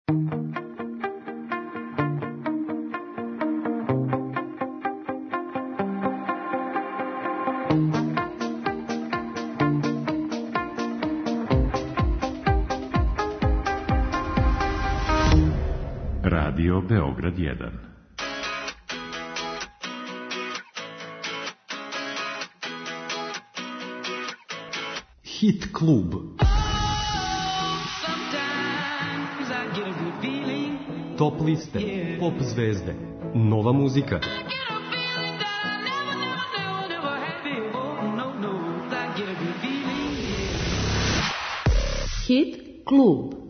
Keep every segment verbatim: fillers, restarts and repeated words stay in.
Radio Beograd jedan. Hit klub. Top liste, pop zvezde, nova muzika. Hit klub.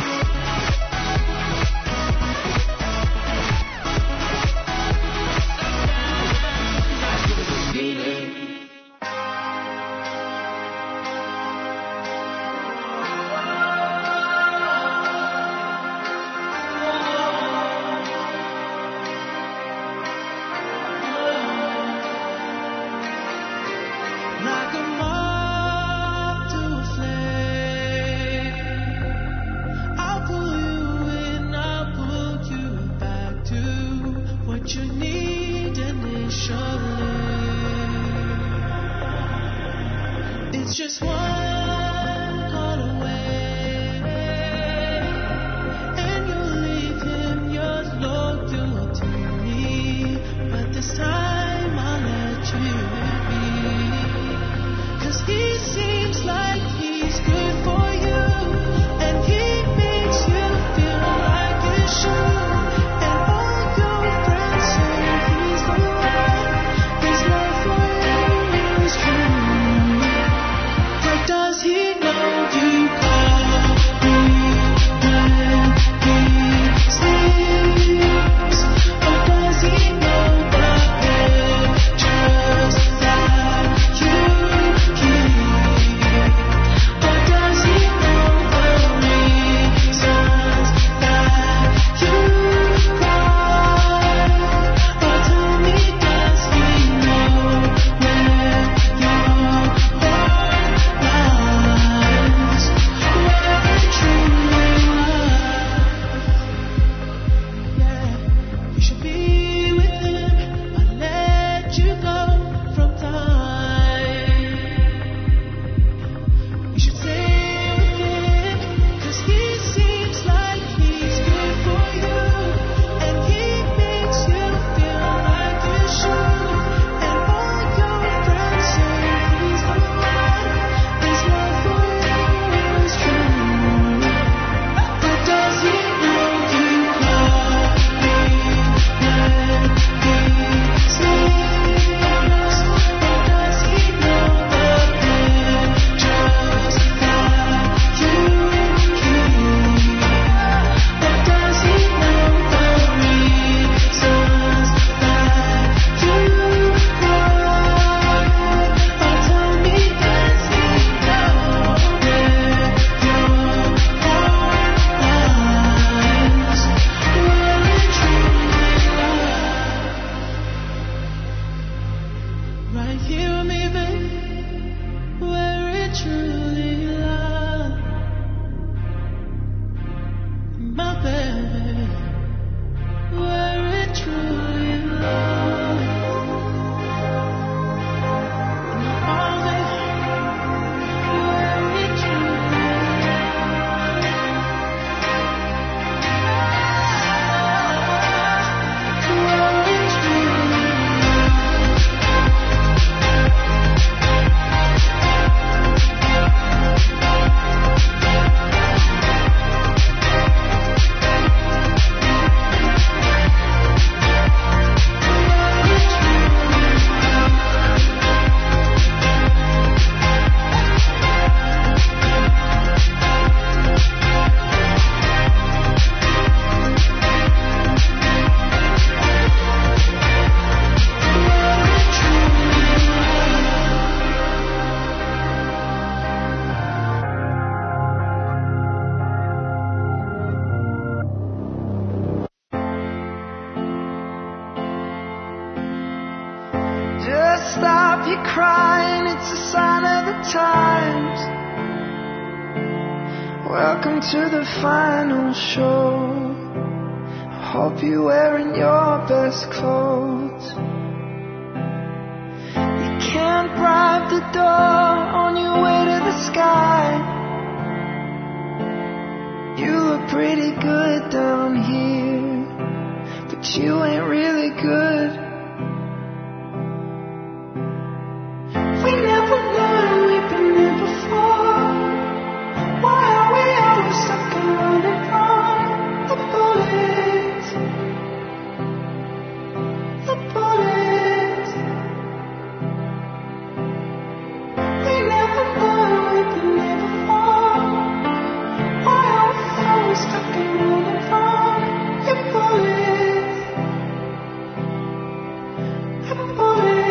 crying, it's a sign of the times. Welcome to the final show. hope you're wearing your best clothes. You can't bribe the door on your way to the sky. You look pretty good down here, but you ain't really good. We never learned, we've been here before. Why are we always stuck and running from the bullets? The bullets. We never learned, we've been here before. Why are we always stuck and running from your bullets? The bullets.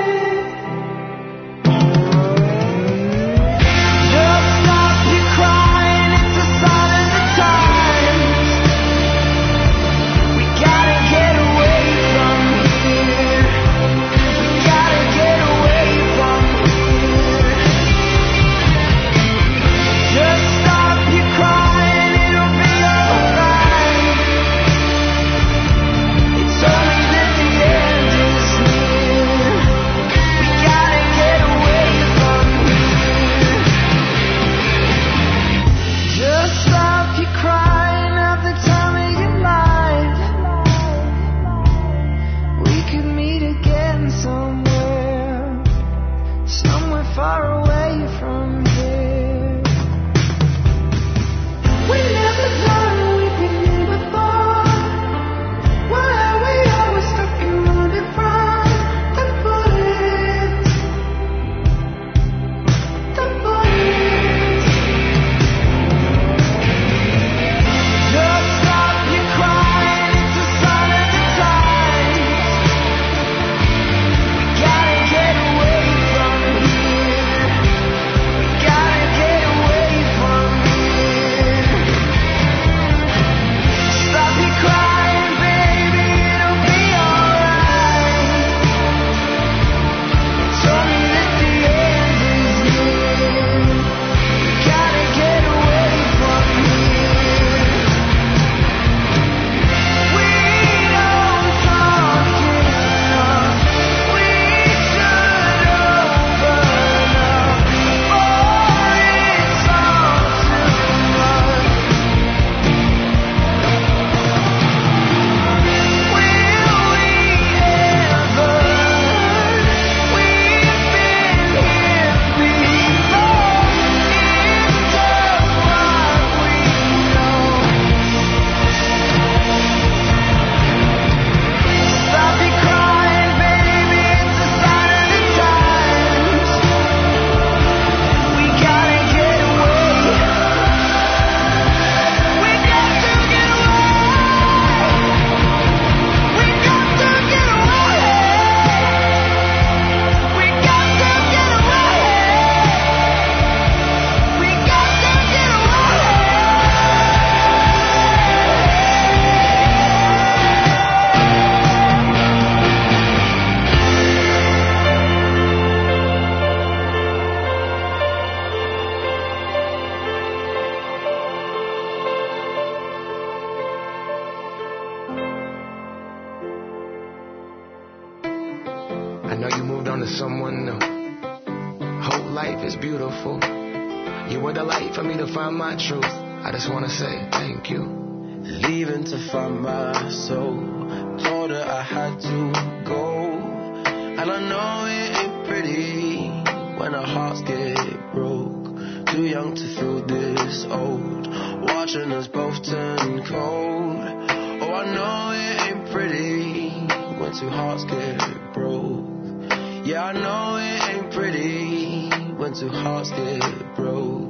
I just wanna say thank you. Leaving to find my soul. Told her I had to go. And I know it ain't pretty when our hearts get broke. Too young to feel this old. Watching us both turn cold. Oh, I know it ain't pretty when two hearts get broke. Yeah, I know it ain't pretty when two hearts get broke.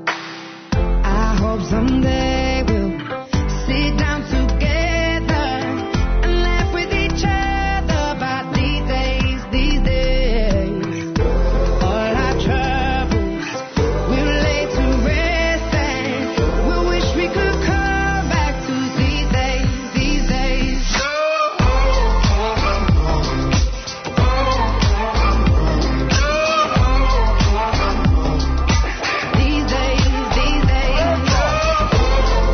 I hope someday we'll sit down together and laugh with each other about these days, these days. All our troubles we'll lay to rest and we'll wish we could come back to these days, these days. These days, these days.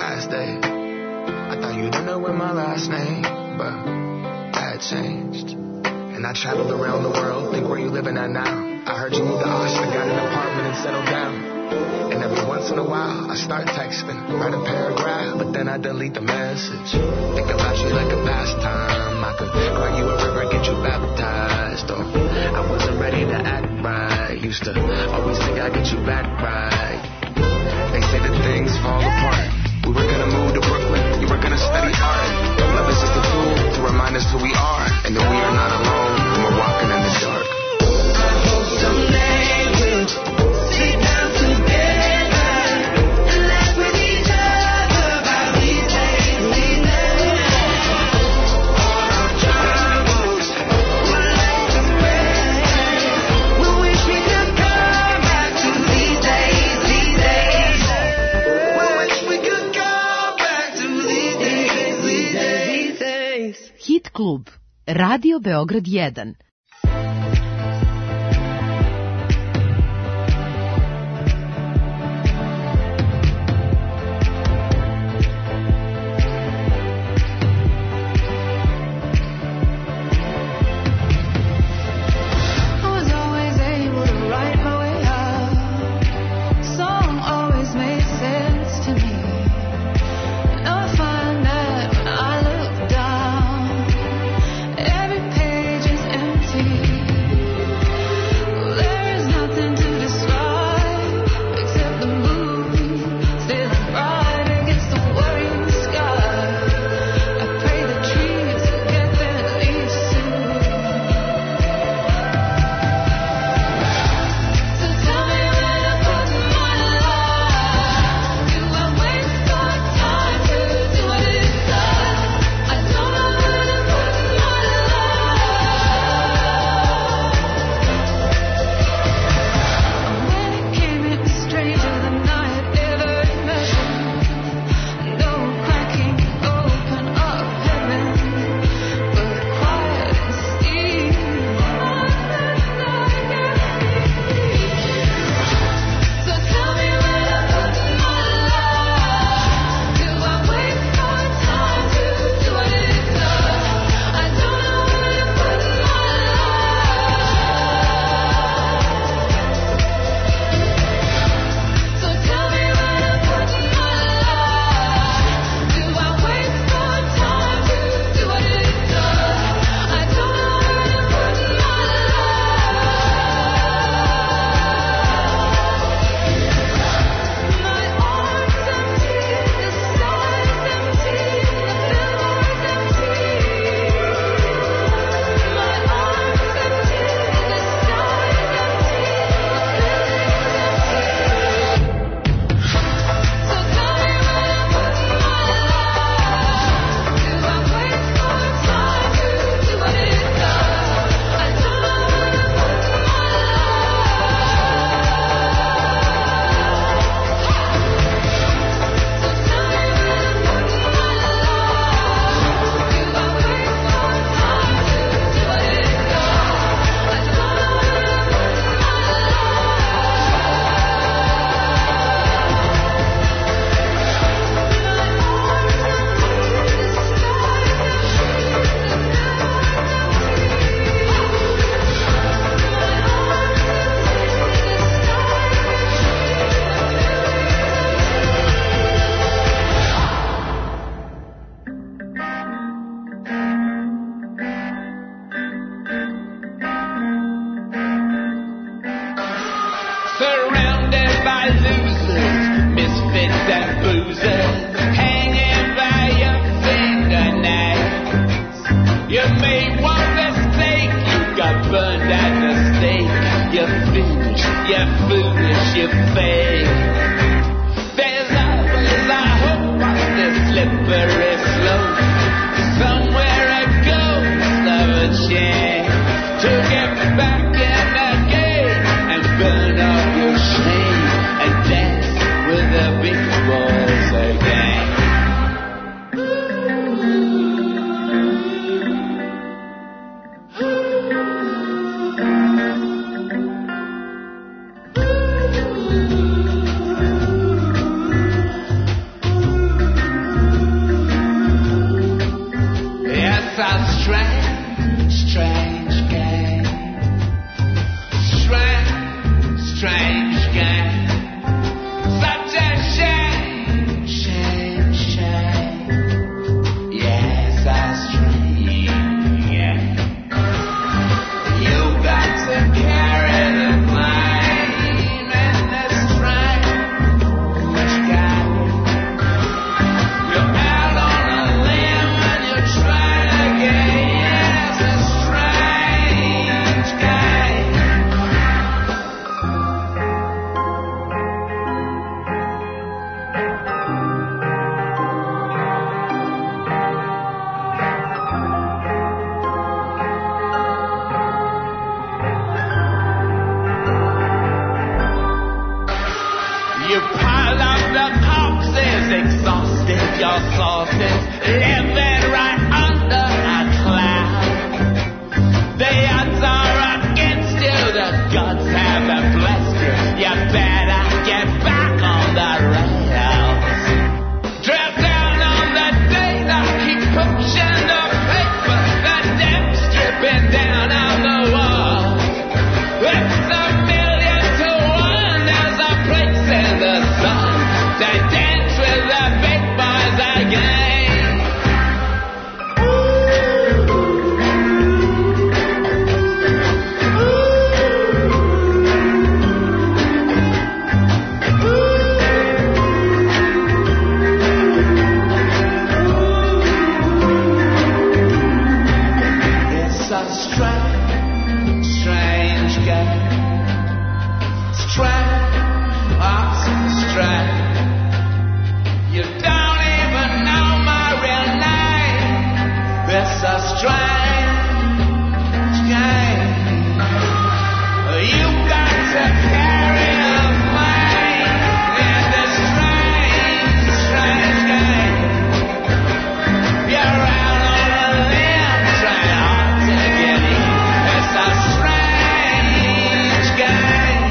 last day. I thought you'd end up with my last name, but that changed. And I traveled around the world, think where you living at now. I heard you moved to Austin, got an apartment and settled down. And every once in a while, I start texting, write a paragraph, but then I delete the message. Think about you like a pastime. I could cry you a river, get you baptized. Oh, I wasn't ready to act right. Used to always think I'd get you back right. They say that things fall apart. We were gonna move to Brooklyn, you were gonna study art. Love is just a tool to remind us who we are, and that we are not alone when we're walking in the dark. I hope someday we'll sit down together and laugh with each other about these days, these days. All our troubles will let us rest. We wish we could come back to these days, these days. We wish we could come back to these days, these days, these days. Hit klub. Radio Beograd jedan. Ooh. your sources, living right under a cloud. The odds are against you, the gods haven't blessed you. You better get back on the rails. Drill down on the data, keep pushing the paper, the depth stripping down on the wall. It's a million to one, there's a place in the sun. They dance with the big boys again. It's a strange, strange game. Strange, oh, strange. You don't even know my real name. It's a strange game. You got to carry a flame in this strange, strange game. You're out on a limb, trying hard to get in. It's a strange game.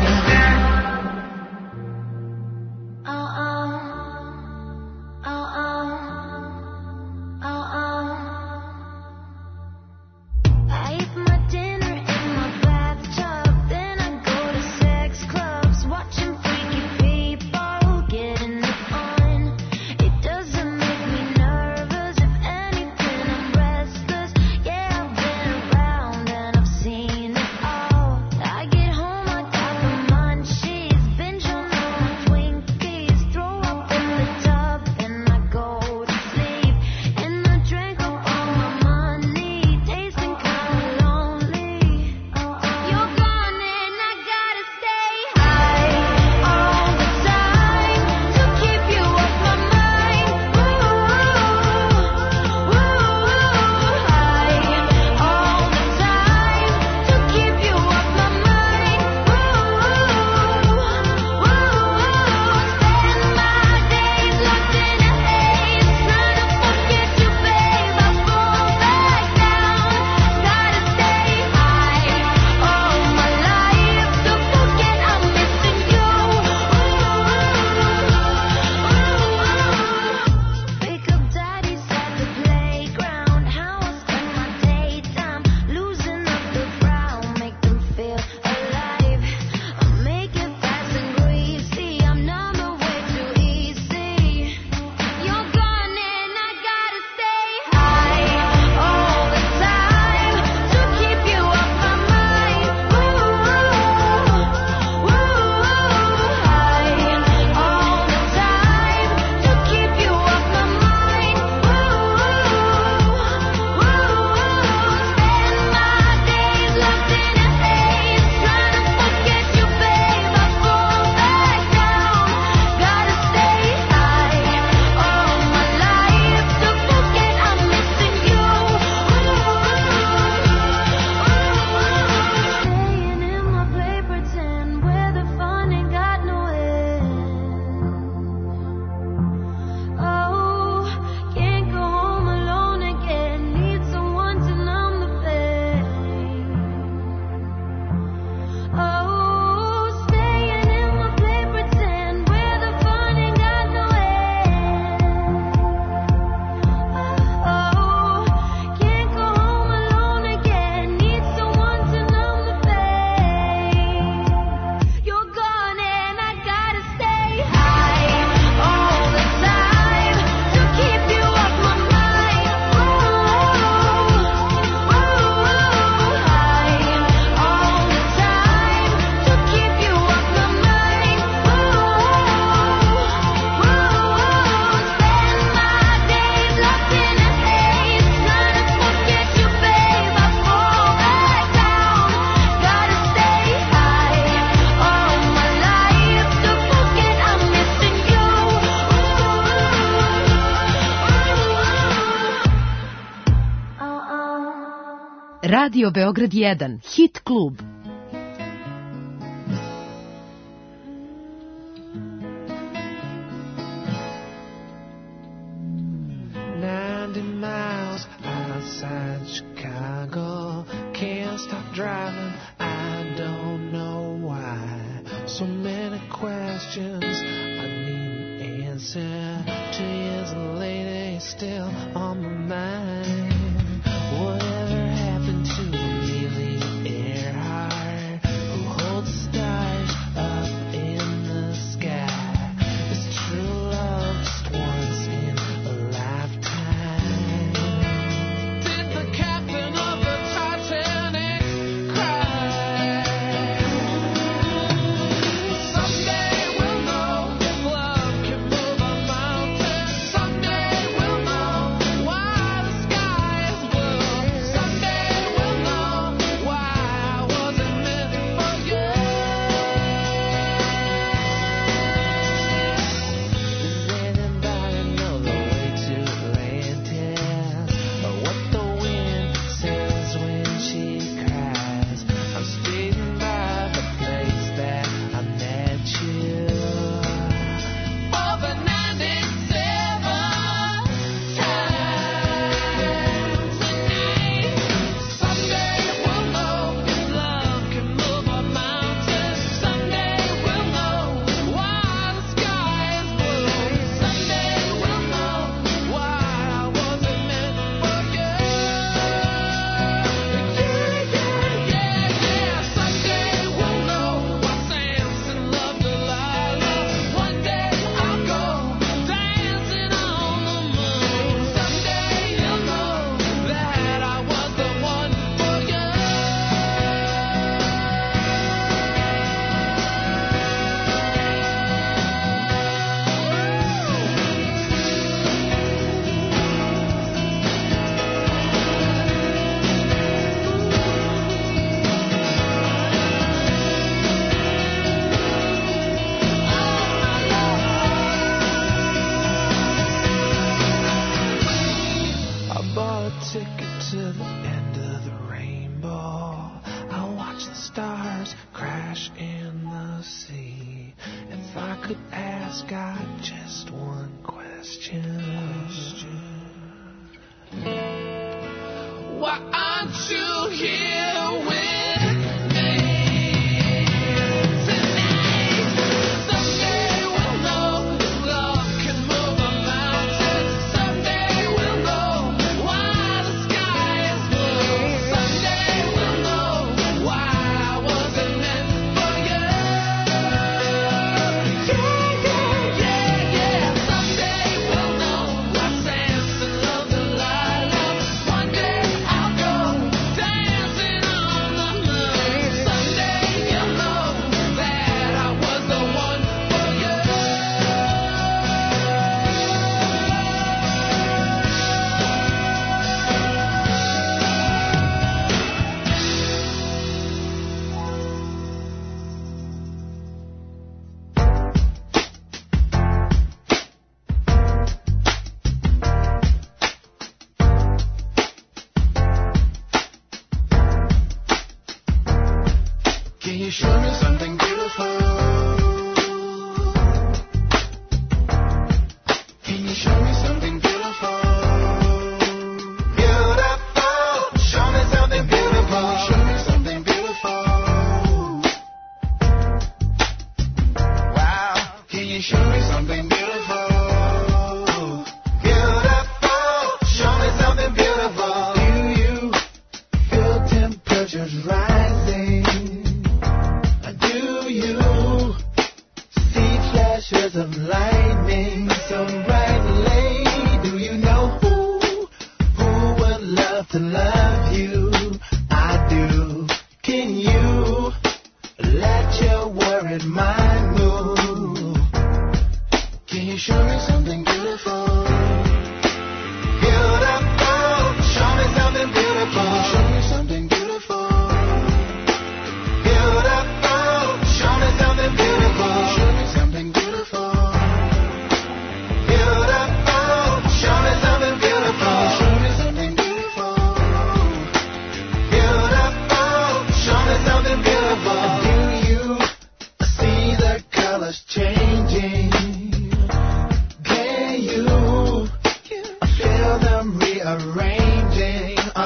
I eat my dinner in my bathtub, then I go to sex clubs, watching freaky people getting it on. It doesn't make me nervous, if anything I'm restless. Yeah, I've been around and I've seen it all. I get home, I got the munchies, binge on all my Twinkies, throw up in the tub, then I go to sleep. And I drank up all my money, tasting kinda lonely. You're gone and I gotta stay high all the time to keep you off my mind. Ooh, ooh, high all the time to keep you off my mind. Ooh, spend my days locked in a haze, trying to forget you, babe. I fall back down, gotta stay high all my life to forget I'm missing you. Wake up daddy's at the playground, how I spend my daytime, losing up the crowd, make them feel alive. I make it fast and greasy, I'm number way too easy. You're gone and I gotta stay high all the time to keep you off my mind. Ooh, ooh, high all the time to keep you off my mind. Ooh, spend my days locked in a haze, trying to forget you, babe. I fall back down, gotta stay high all my life to forget I'm missing you. Staying in my play pretend, where the fun ain't got no end. Oh, can't go home alone again, need someone to numb the pain. Oh, staying in my play pretend, where the fun ain't got no end. Oh, can't go home alone again, need someone to numb the pain. You're gone and I gotta stay high all the time to keep you off my mind. Ooh, high all the time to keep you off my mind. Ooh, spend my days locked in a haze, trying to forget you, babe. I fall back down, gotta stay high all my life to forget I'm missing you. Radio Beograd jedan, Hit klub. outside Chicago. Can't stop driving, I don't know why. So many questions I need an answer. Two years later, it's still on my mind. Whatever happened to Amelia Earhart, who holds the stars up in the sky? Is true love just once in a lifetime? Did the captain of the Titanic cry? Someday we'll know if love can move a mountain. Someday we'll know why the sky is blue. Someday we'll know why I wasn't meant for you. Does anybody know the way to Atlantis? Or what the wind says when she cries? I'm speeding by the place that I met you. For the ninety-seventh time tonight. Someday we'll know if love can move a mountain. Someday we'll know why the sky is blue. Someday we'll know why I wasn't meant for you. Yeah, yeah, yeah, yeah. Someday we'll know why Samson loved Delilah. One day I'll go dancing on the moon. Someday you'll know that I was the one for you. I bought a ticket to the end of the rainbow. I'll watch the stars crash in the sea. If I could ask God just one question, why aren't you here with me tonight? Someday we'll know if love can move a mountain. Someday we'll know why the sky is blue. Someday we'll know why I wasn't meant for you. Yeah, yeah, yeah, yeah. Someday we'll know why Samson loved Delilah. One day I'll go dancing on the moon. Someday you'll know that I was the one for you. Can you show me something beautiful? Can you show me something beautiful? Beautiful. Show me something beautiful. Show me something beautiful. Wow. Can you show me something beautiful? Beautiful. Show me something beautiful. Do you feel temperatures rising? Do you see flashes of lightning so brightly? Do you know who, who would love to love you? I do. Can you let your worried mind move? Can you show me something beautiful? Beautiful. Show me something beautiful. Can you show me something beautiful? Beautiful. Show me something beautiful. Show me something beautiful. Beautiful. Show me something beautiful. Show me something beautiful. Beautiful. Show me something beautiful. Do you see the colors changing? Can you feel them rearranging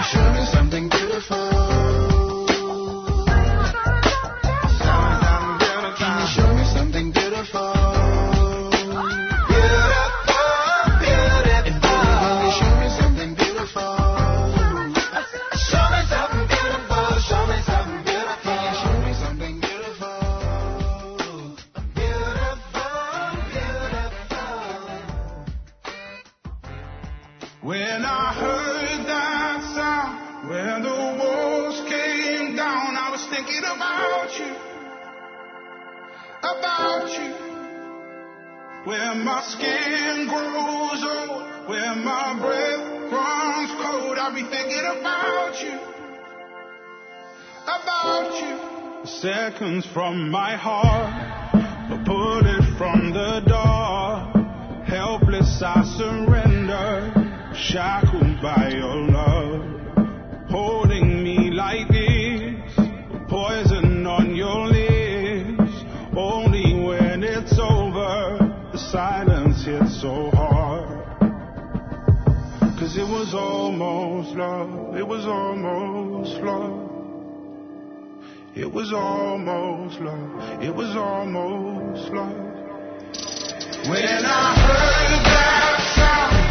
show me something beautiful? Can you show me something beautiful? When I heard that sound, when the walls came down, I was thinking about you, about you. Where my skin grows old, where my breath runs cold, I'll be thinking about you, about you. Seconds from my heart, a bullet from the door, helpless I surrender. Shackled by your love, holding me like this, poison on your lips. Only when it's over, the silence hits so hard. Cause it was almost love, it was almost love. It was almost love, it was almost love. When I heard that sound,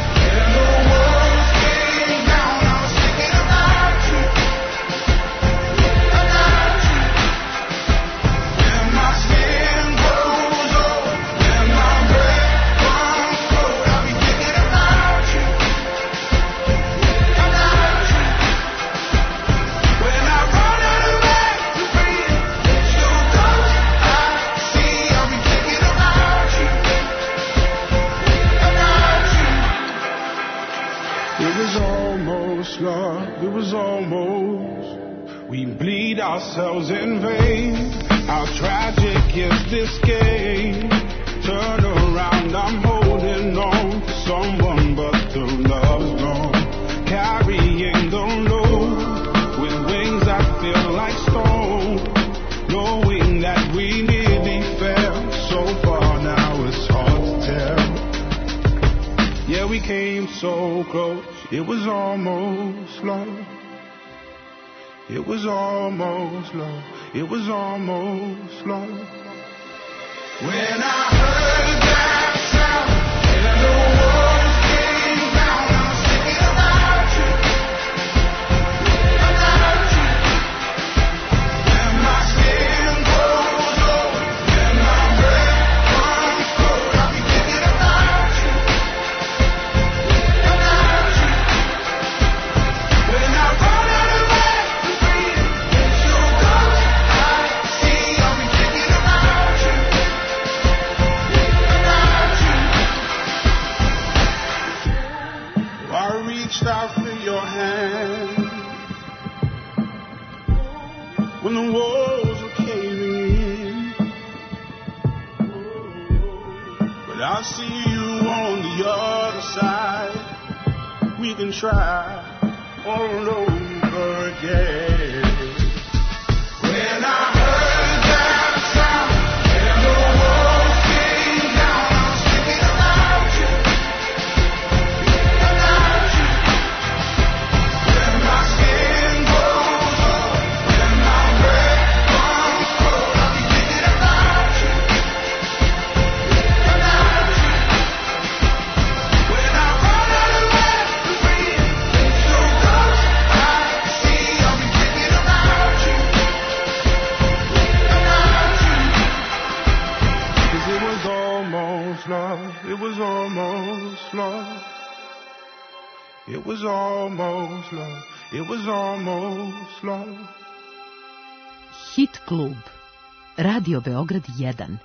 love, it was almost. We bleed ourselves in vain. How tragic is this game? Turn around, I'm holding on to someone, but the love's gone. Carrying the load with wings that feel like stone, knowing that we nearly fell so far. Now it's hard to tell. Yeah, we came so close. It was almost love. It was almost love. It was almost love. When I heard that sound, and the walls came down, I was thinking about you, about you. When my skin grows old, when my breath runs cold, I'll be thinking about you, about you. When I run out of air to breathe, it's your ghost I see. I'll be thinking about you, about you. I reached out for your hand when the walls were caving in, but I see you on the other side. We can try all over again. When I heard that sound and the walls came down, I was thinking about you, about you. When my skin grows old, when my breath runs cold, I'll be thinking about you, about you. When I run out of air to breathe, it's your ghost I see. I'll be thinking about you, about you. 'Cause it was almost love. It was almost love. It was almost love. It was almost love. Hit klub. Radio Beograd jedan.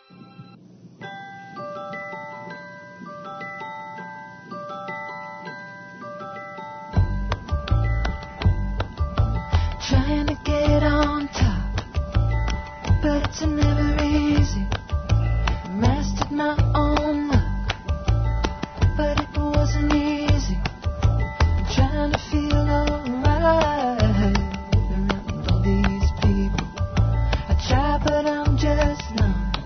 Trying to get on top, but it's never easy. Mastered my own luck, but it wasn't easy. Trying to feel alright around all these people. I try, but I'm just numb.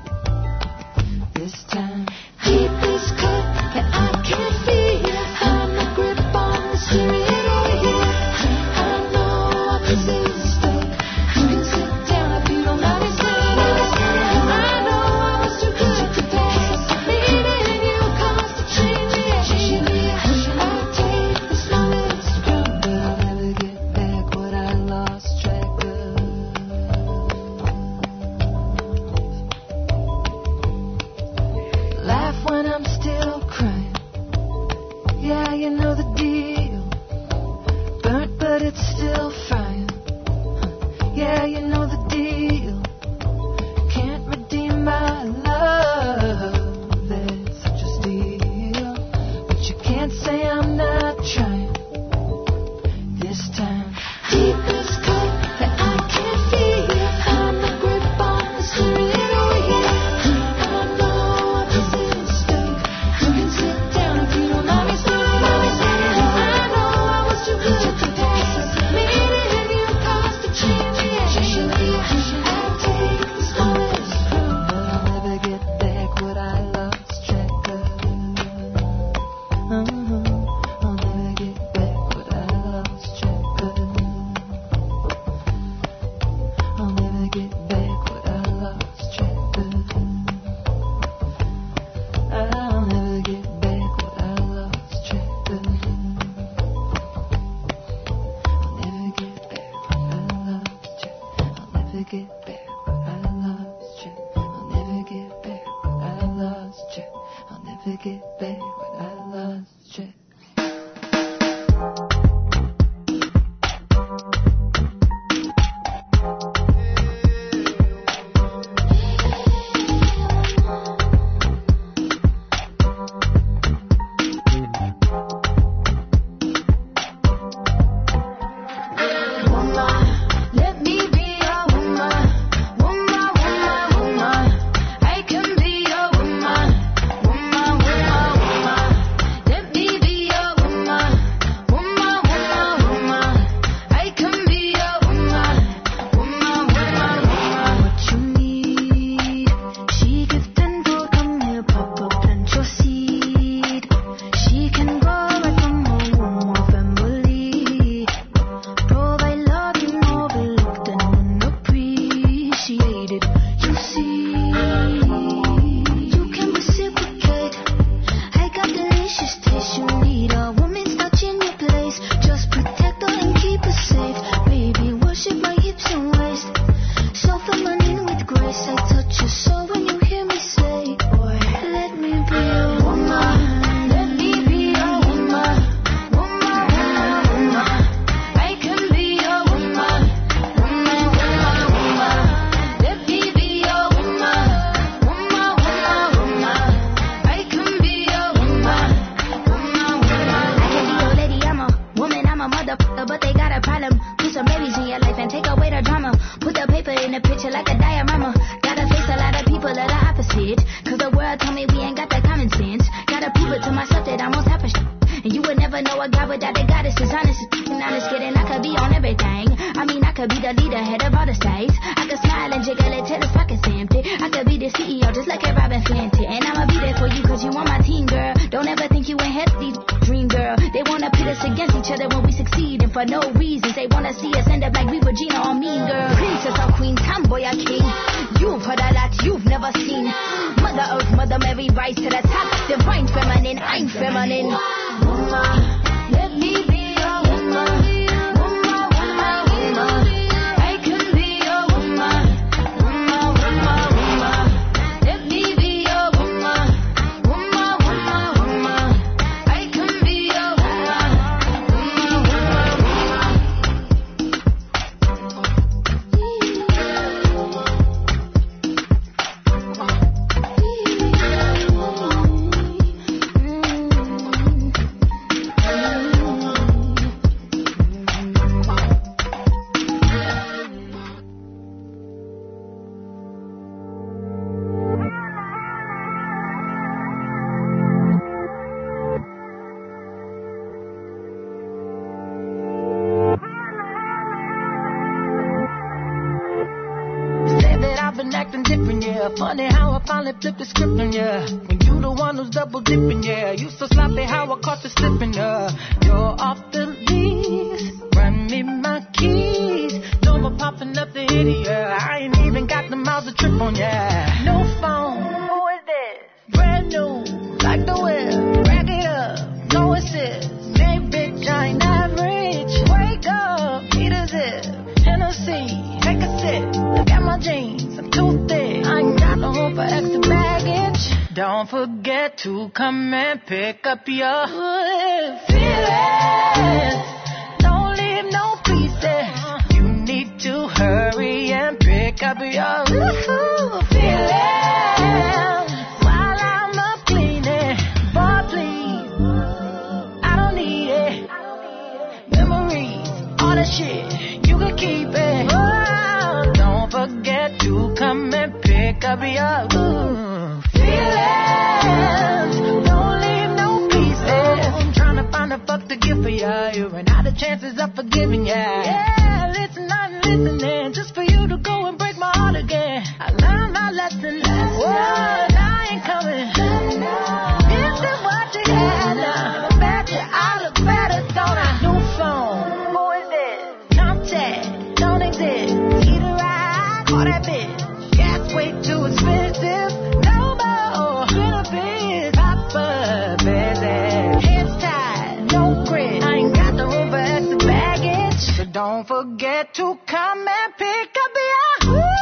know the deal. Burnt, but it's still fine. Yeah, you know the deal. Can't redeem my love. It's such a steal. But you can't say I'm not trying. This time, deepest cut that I can't feel. I'm the grip on the steering wheel. I know I'm just a mistake. You can sit down if you don't mind me staying. I know I was too good to pass. Meaning you caused a change. Usually I take the smallest clue, but I'll never get back what I lost track of. Uh-huh. I'll never get back what I lost track of. I'll never get back what I lost track of. I'll never get back what I lost track of. I'll never get back what I lost track. I'll never get back what I lost track. I'll never get back what I lost track. I'll never get back what I lost track. Woman, let me be your woman. Woman, woman, woman. I can be your woman. Woman, woman, woman. Let me be your woman. Woman, woman, woman. I can be your woman. Woman, woman, woman. What you need, she gives tenfold. Come here, Papa, plant your seed. She can grow right from her womb of family. Provide love and overlooked and unappreciated. You see, you can reciprocate. I got delicious taste. You need a woman's touch in your place. Just protect her and keep her safe. Baby, worship my hips and waist. So feminine with grace. I touch your soul when you hear me say, boy, let me be your woman. Let me be your woman. Woman, woman, woman. I can be your woman. Woman, woman, woman. Let me be your woman. Woman, woman, woman. I can be your woman. Woman, woman. I can be your lady, I'm a woman, I'm a motherfucker, but they got a problem. Put some babies in your life and take away the drama. Put the paper in the picture like a diorama. Gotta face a lot of people that are opposite. Cause the world told me we ain't got that common sense. Gotta prove it to myself that I'm on top of shit. And you would never know a guy without a goddess is honest. And honest kidding, I could be on everything. I mean, I could be the leader, head of all the states. I could smile and jiggle it till the pockets empty. I could be the C E O just like a Robin Fenty. And I'ma be there for you cause you on my team, girl. Don't ever think you ain't healthy, dream girl. They wanna pit us against each other when we succeed. And for no reasons, they wanna see us end up like we Regina or Mean Girl. Princess or queen, tomboy or king. You've heard a lot you've never seen. Mother Earth, Mother Mary, rise to the top. Divine feminine, I'm feminine. Woman, let me be your woman. Woman, woman, woman. I can be your woman. Woman, woman, woman. Let me be your woman. Woman, woman, woman. I can be your woman. Woman, Funny how I finally flipped the script on ya. When you the one who's double dipping, yeah. You so sloppy how I caught you slipping, yeah. You're off the lease, run me my keys. No more popping up the idiot. I ain't even got the miles to trip on, yeah. No phone, who is this? Brand new, like the whip. Rack it up, no assist. Hey bitch, I ain't average. Wake up, need a zip. Hennessy, take a sip. Look at my jeans, I'm too thick. I ain't got no room for extra baggage. Don't Don't forget to come and pick up your feelings. Don't leave no pieces. You need to hurry and pick up your feelings while I'm up cleaning. Boy, please, I don't need it. Memories, all that shit, you can keep it. Oh, don't forget to come and pick up your feelings. Don't leave no pieces. I'm trying to find a fuck to give for ya. You ran out of chances of forgiving ya. Yeah, listen, I'm listening just for you to go and break my heart again. I learned my lesson. Whoa, I ain't coming. This is what you had now. I bet you I look better, don't I? New phone, who is this? Contact, don't exist. Either I call that bitch. Gas way too expensive. No more benefits. Papa busy. Hands tied, no grit. I ain't got the room for extra baggage. So don't forget to come and pick up your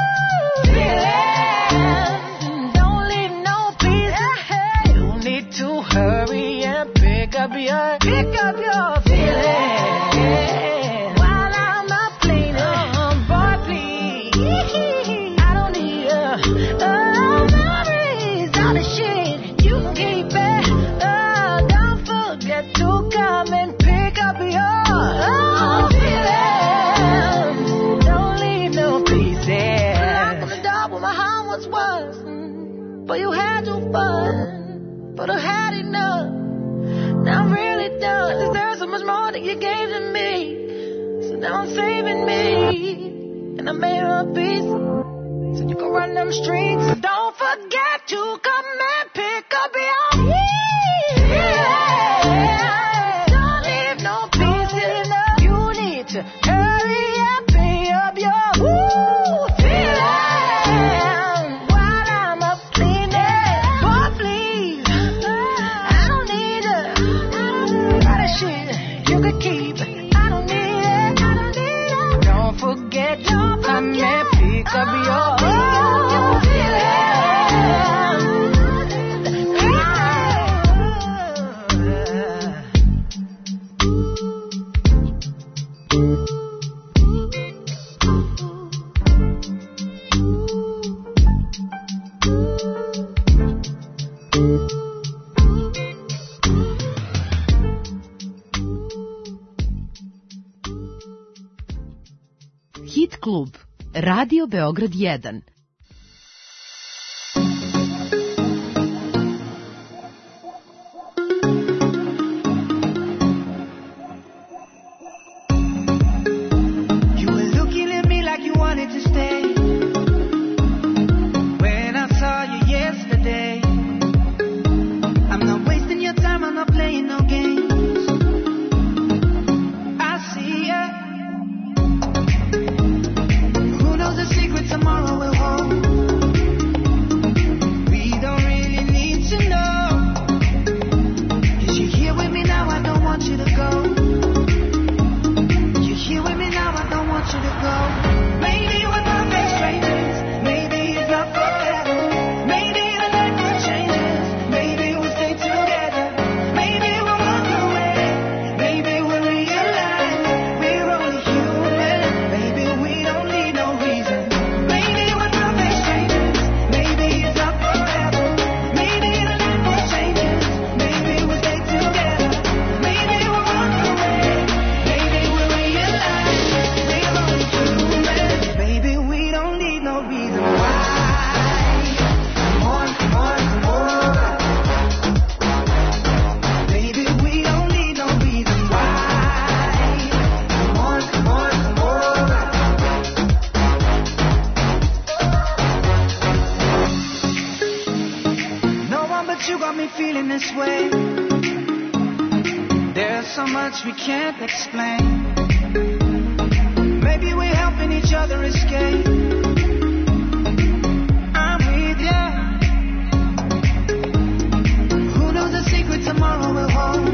feelings. Don't leave no pieces. You need to hurry and pick up your, pick up your feelings. While I'm up cleaning, boy, please, I don't need ya. Oh, memories, all the shit, you can keep it. Oh, don't forget to come and pick up your oh, feelings. Don't leave no pieces. Knock on the door when my heart was was. But you had your fun, but I had enough. Now I'm really done. 'Cause there's so much more that you gave to me. So now I'm saving me, and I made her a piece. So you can run them streets. So don't forget to come and pick up your feelings. Don't leave no pieces. You need to hurry and pick up your woo feelings. While I'm up cleaning, boy, please, I don't need it. All that shit you could keep. I don't need it. I don't need it. Don't forget to come and pick up your Hit klub. Radio Beograd jedan. You were looking at me like you wanted to stay. When I saw you yesterday, I'm not wasting your time, I'm not playing no games. I see ya. Who knows the secret tomorrow will hold? We don't really need to know. 'Cause you're here with me now, I don't want you to go. You're here with me now, I don't want you to go. Maybe we're perfect strangers. Maybe it's not forever. Maybe the night will change us. Maybe we'll stay together. Maybe we'll walk away. Maybe we'll realize we're only human. Maybe we don't need no reason. Maybe we're perfect strangers. Maybe it's not forever. Maybe the night will change us. Maybe we'll stay together. Maybe we'll walk away. Maybe we'll realize we're only human. Maybe we don't need no reason why. More, more, more. Maybe we don't need no reason why. More, more, more. No one but you got me feeling this way. There's so much we can't explain. Maybe we're helping each other escape. I'm with ya. Who knows the secret tomorrow will hold?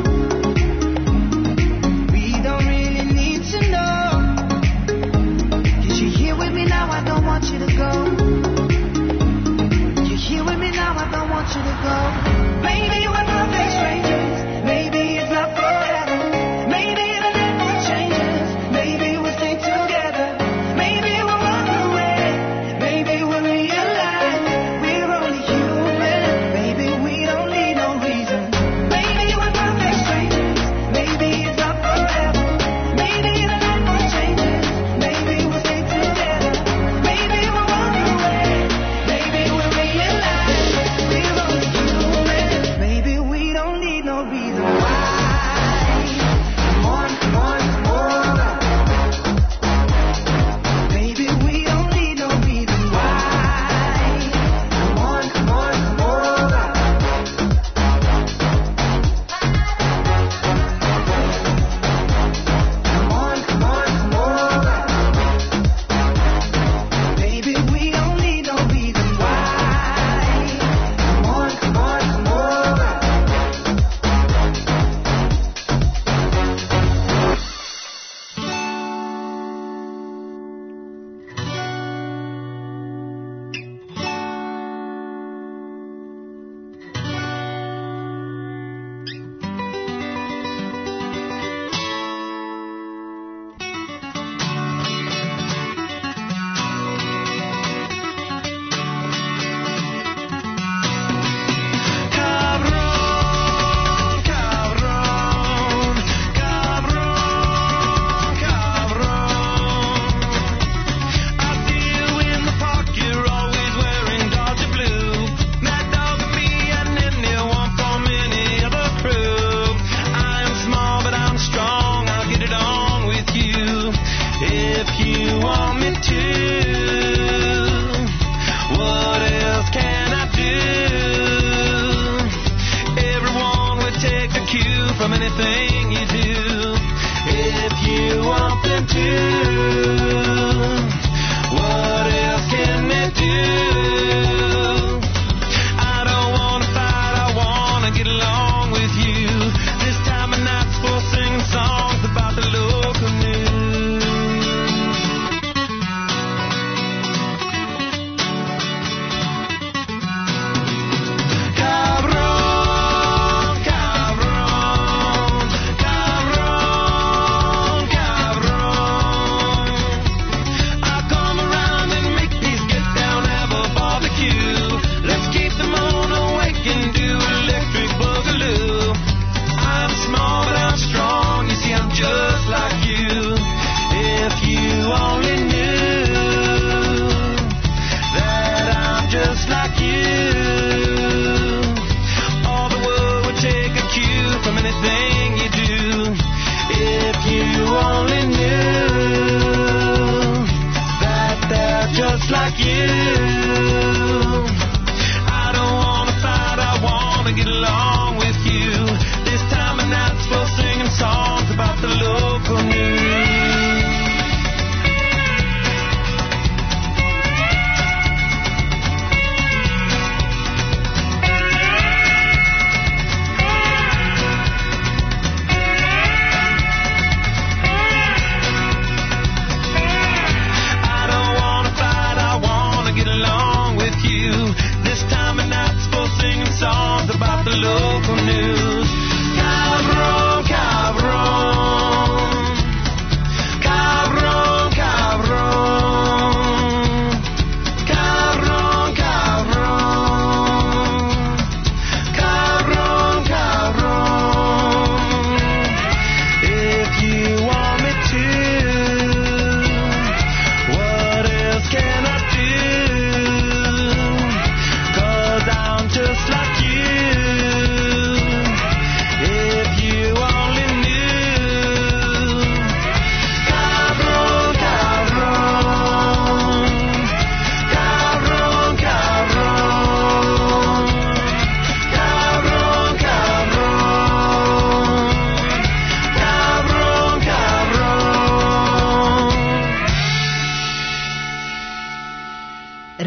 We don't really need to know. 'Cause you're here with me now, I don't want you to go. You're here with me now, I don't want you to go.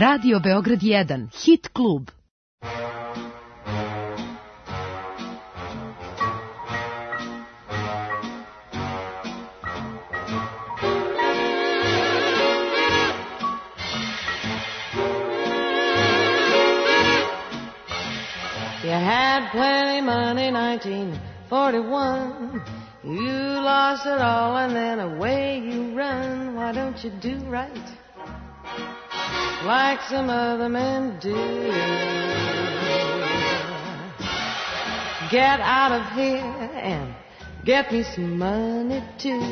Radio Beograd jedan, Hit klub. You had plenty money, nineteen forty-one. You lost it all and then away you run. Why don't you do right like some other men do? Get out of here and get me some money too.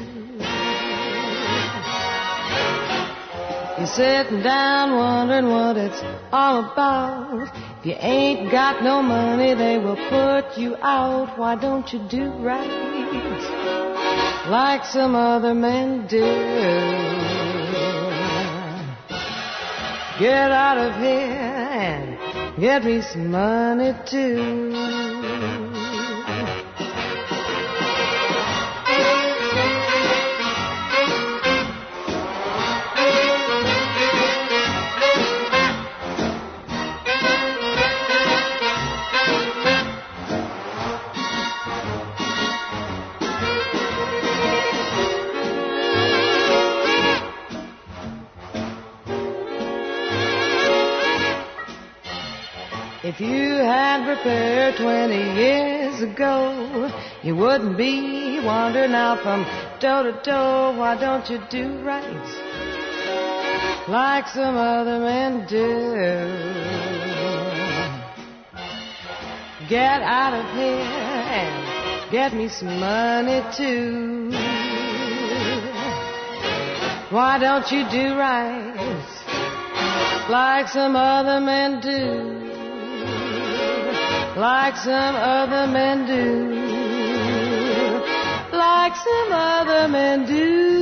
You're sitting down wondering what it's all about. If you ain't got no money, they will put you out. Why don't you do right like some other men do? Get out of here and get me some money too. If you had prepared twenty years ago, you wouldn't be wandering out from door to door. Why don't you do right like some other men do? Get out of here and get me some money too. Why don't you do right like some other men do? Like some other men do, like some other men do.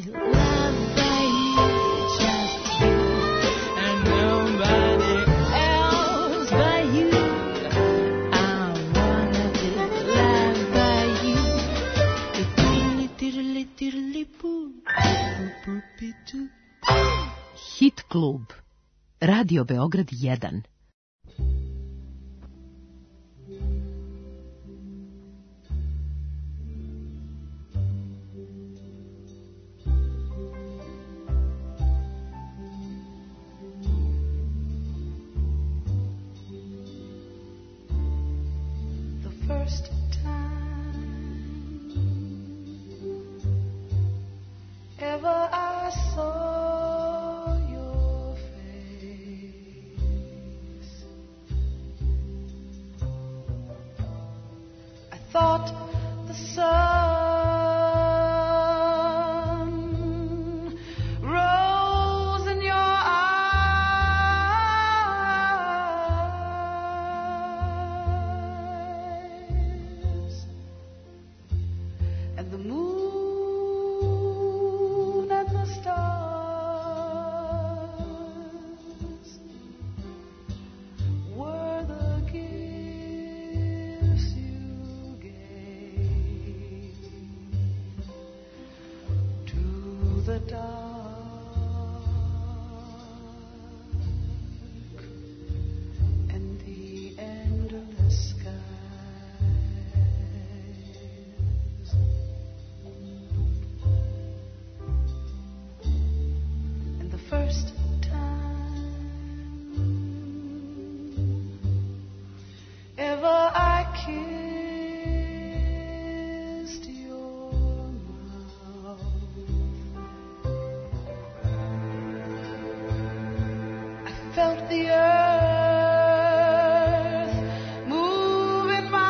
loved by you, just you, and nobody else but you. I wanna be loved by you. Tiddly tiddly tiddly boo, boo boo boo. Hit klub. Radio Beograd jedan. First time ever I saw your face, I thought the sun rose in your the moon and the stars were the gifts you gave to the dark and the endless sky. First time ever I kissed your mouth, I felt the earth move in my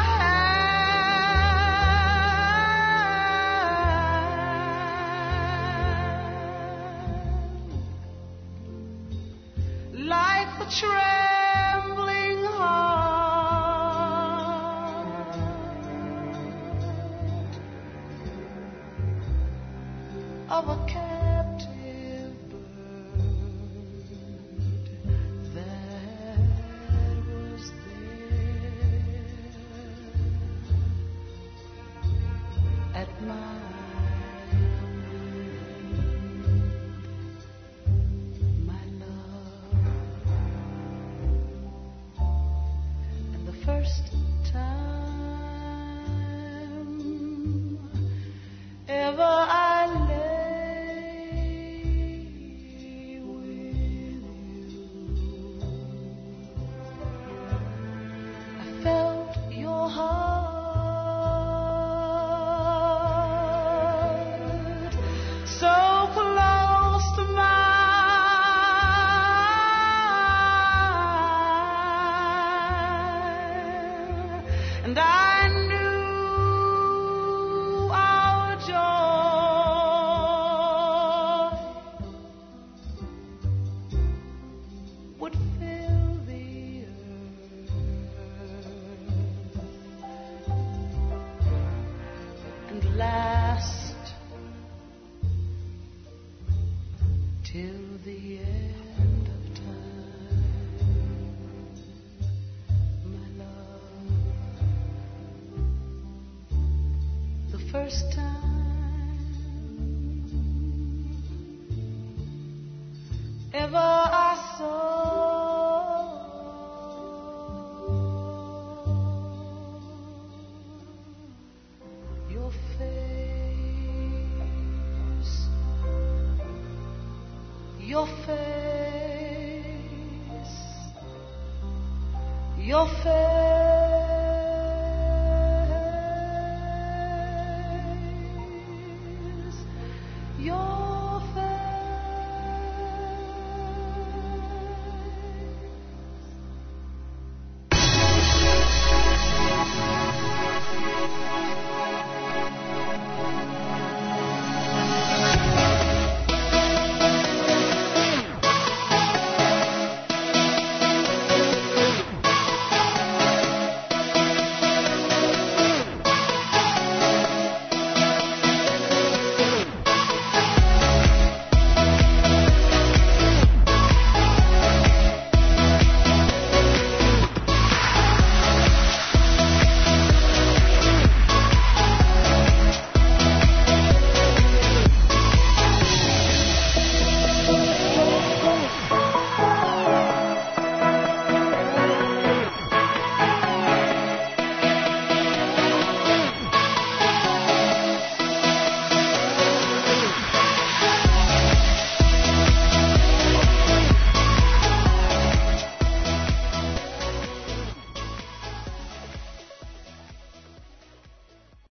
like the trembling heart of a captive bird that was there at my first time ever I lay with you, I felt your heart so close to mine. And I knew our joy would fill the earth and last till the end of time, my love. The first time ever I saw your face, your face, your face.